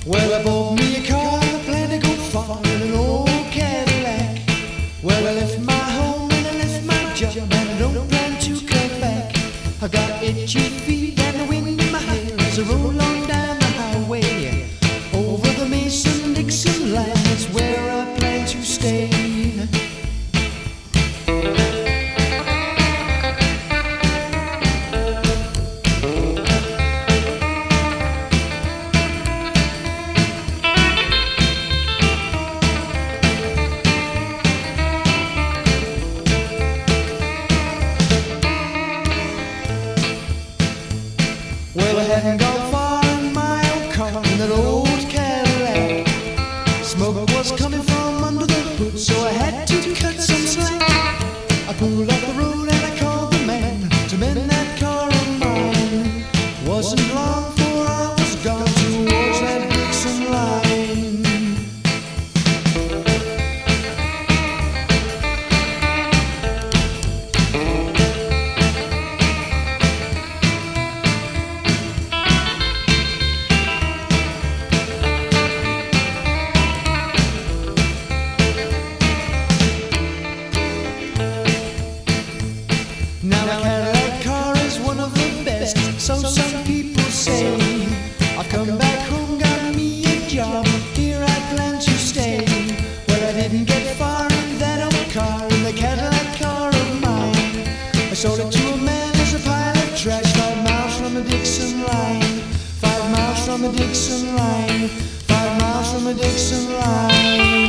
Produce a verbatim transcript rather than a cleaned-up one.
Well, I bought me a car, I plan to go far in an old Cadillac. Well, I left my home and I left my job, and I don't plan to come back. I got itchy feet and the wind in my hair as I roll on down the highway. Over the Mason-Dixon line, that's where I plan to stay. Well, I hadn't gone far in my old car in that old Cadillac. Smoke was coming from under the hood, so I had to cut some slack. I pulled up the road and I called the man to mend that car of mine. Wasn't long before I was gone towards that Dixon line. Now a Cadillac car is one of the best, so some people say. I've come back home, got me a job, here I plan to stay. Well, I didn't get far in that old car, in the Cadillac car of mine. I sold it to a man as a pile of trash, five miles from the Dixon line. Five miles from the Dixon line. Five miles from the Dixon line.